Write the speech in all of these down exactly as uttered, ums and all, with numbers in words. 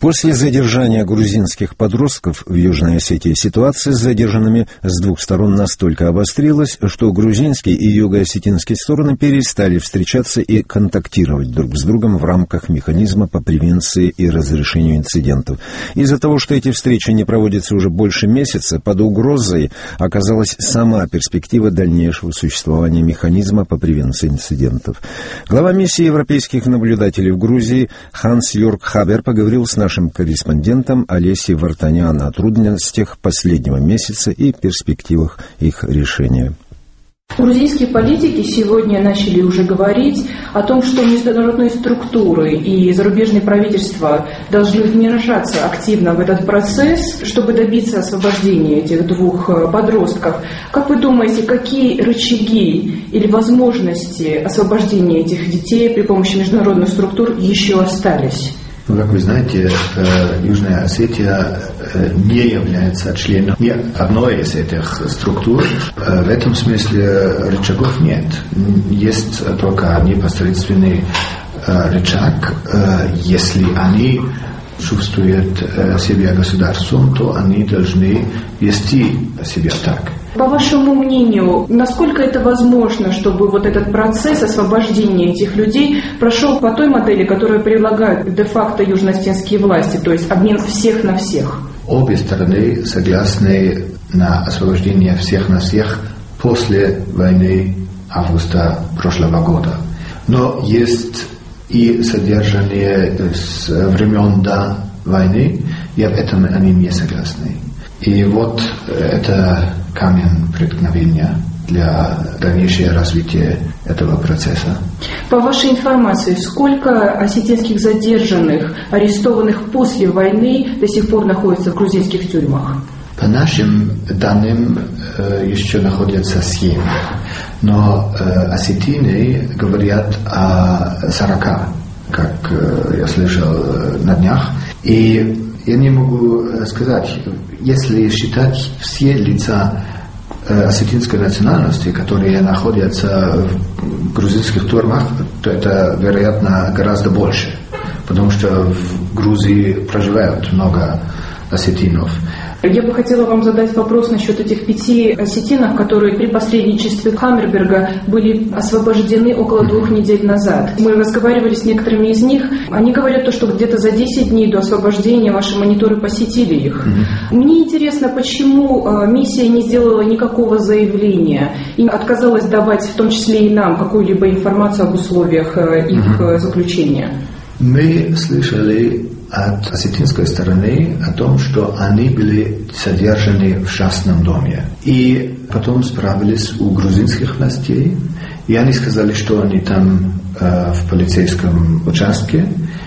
После задержания грузинских подростков в Южной Осетии ситуация с задержанными с двух сторон настолько обострилась, что грузинские и юго-осетинские стороны перестали встречаться и контактировать друг с другом в рамках механизма по превенции и разрешению инцидентов. Из-за того, что эти встречи не проводятся уже больше месяца, под угрозой оказалась сама перспектива дальнейшего существования механизма по превенции инцидентов. Глава миссии европейских наблюдателей в Грузии Ханс-Йорг Хабер поговорил с нашим корреспондентом Олесей Вартанян о трудностях последнего месяца и перспективах их решения. Грузинские политики сегодня начали уже говорить о том, что международные структуры и зарубежные правительства должны вмешаться активно в этот процесс, чтобы добиться освобождения этих двух подростков. Как вы думаете, какие рычаги или возможности освобождения этих детей при помощи международных структур еще остались? Ну, как вы знаете, Южная Осетия не является членом ни одной из этих структур. В этом смысле рычагов нет. Есть только непосредственный рычаг. Если они чувствуют себя государством, то они должны вести себя так. По вашему мнению, насколько это возможно, чтобы вот этот процесс освобождения этих людей прошел по той модели, которую предлагают де-факто южноосетинские власти, то есть обмен всех на всех? Обе стороны согласны на освобождение всех на всех после войны августа прошлого года. Но есть и задержанные с времен до войны, и об этом они не согласны. И вот это камень преткновения для дальнейшего развития этого процесса. По вашей информации, сколько осетинских задержанных, арестованных после войны, до сих пор находятся в грузинских тюрьмах? По нашим данным еще находятся семь, но осетины говорят о сорока, как я слышал на днях. И я не могу сказать, если считать все лица осетинской национальности, которые находятся в грузинских тюрьмах, то это, вероятно, гораздо больше, потому что в Грузии проживают много осетинов. Я бы хотела вам задать вопрос насчет этих пяти осетинов, которые при посредничестве Хаммерберга были освобождены около двух недель назад. Мы разговаривали с некоторыми из них. Они говорят, то, что где-то за десять дней до освобождения ваши мониторы посетили их. Mm-hmm. Мне интересно, почему миссия не сделала никакого заявления и отказалась давать, в том числе и нам, какую-либо информацию об условиях их mm-hmm. заключения? Мы слышали от осетинской стороны о том, что они были задержаны в частном доме. И потом справились у грузинских властей, и они сказали, что они там э, в полицейском участке,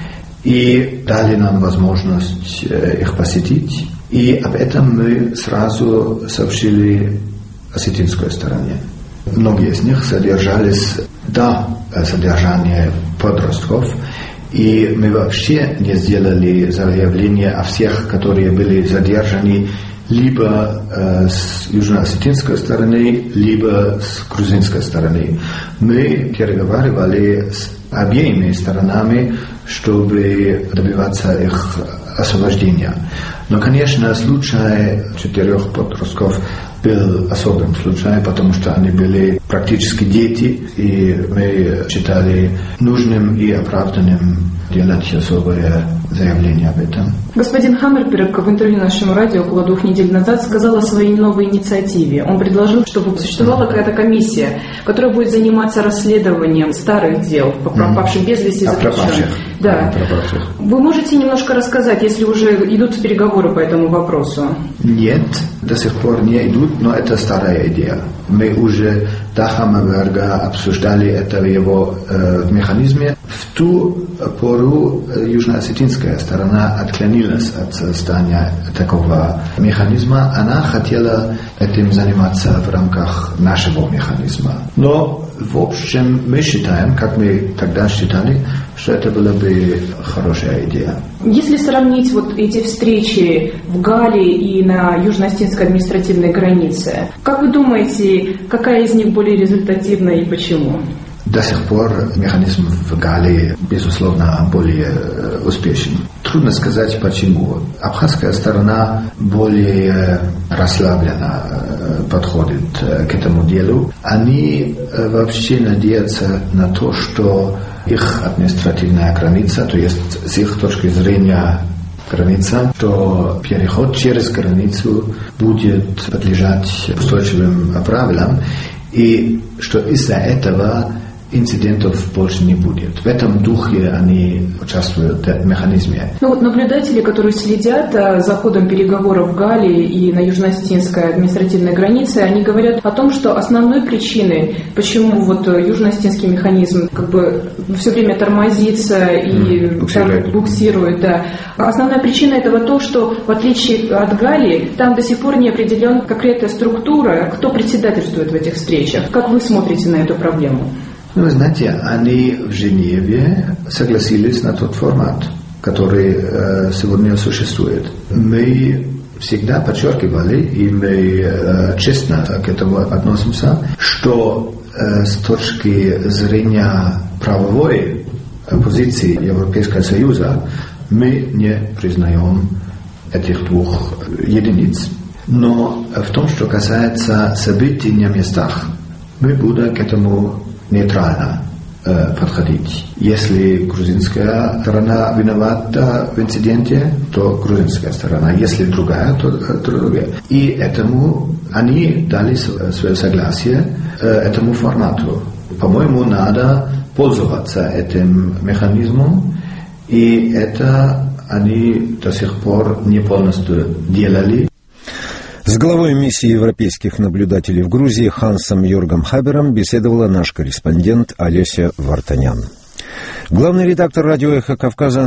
и дали нам возможность э, их посетить. И об этом мы сразу сообщили осетинской стороне. Многие из них содержались до задержания подростков, и мы вообще не сделали заявление о всех, которые были задержаны либо э, с южно-осетинской стороны, либо с грузинской стороны. Мы переговаривали с обеими сторонами, чтобы добиваться их освобождения. Но, конечно, случай четырех подростков был особым случаем, потому что они были практически дети, и мы считали нужным и оправданным делать особое заявление об этом. Господин Хаммерберг в интервью нашему радио около двух недель назад сказал о своей новой инициативе. Он предложил, чтобы существовала какая-то комиссия, которая будет заниматься расследованием старых дел, по пропавших без вести заключенных. Да. Вы можете немножко рассказать, если уже идут переговоры по этому вопросу? Нет, до сих пор не идут, но это старая идея. Мы уже до Хаммерберга обсуждали это в его э, механизме. В ту пору южно-осетинская сторона отклонилась от создания такого механизма. Она хотела этим заниматься в рамках нашего механизма. Но, в общем, мы считаем, как мы тогда считали, что это была бы хорошая идея. Если сравнить вот эти встречи в Гале и на южно-осетинской административной границе, как вы думаете, какая из них более результативна и почему? До сих пор механизм в Галлии, безусловно, более успешен. Трудно сказать почему. Абхазская сторона более расслабленно подходит к этому делу. Они вообще надеются на то, что их административная граница, то есть с их точки зрения граница, то переход через границу будет подлежать устойчивым правилам, и что из-за этого инцидентов больше не будет. В этом духе они участвуют в механизме. Ну вот наблюдатели, которые следят за ходом переговоров в Галлии и на южно-осетинской административной границе, они говорят о том, что основной причиной, почему вот южно-осетинский механизм как бы все время тормозится и mm, буксирует, буксирует да. Основная причина этого то, что в отличие от Галлии, там до сих пор не определена конкретная структура, кто председательствует в этих встречах. Как вы смотрите на эту проблему? Ну, вы знаете, они в Женеве согласились на тот формат, который э, сегодня существует. Мы всегда подчеркивали, и мы э, честно к этому относимся, что э, с точки зрения правовой позиции Европейского Союза мы не признаем этих двух единиц. Но в том, что касается событий на местах, мы будем к этому нейтрально э, подходить. Если грузинская сторона виновата в инциденте, то грузинская сторона. Если другая, то, то другая. И этому они дали свое согласие э, этому формату. По-моему, надо пользоваться этим механизмом, и это они до сих пор не полностью делали. С главой миссии европейских наблюдателей в Грузии Хансом Йоргом Хабером беседовала наш корреспондент Олеся Вартанян. Главный редактор радио «Эхо Кавказа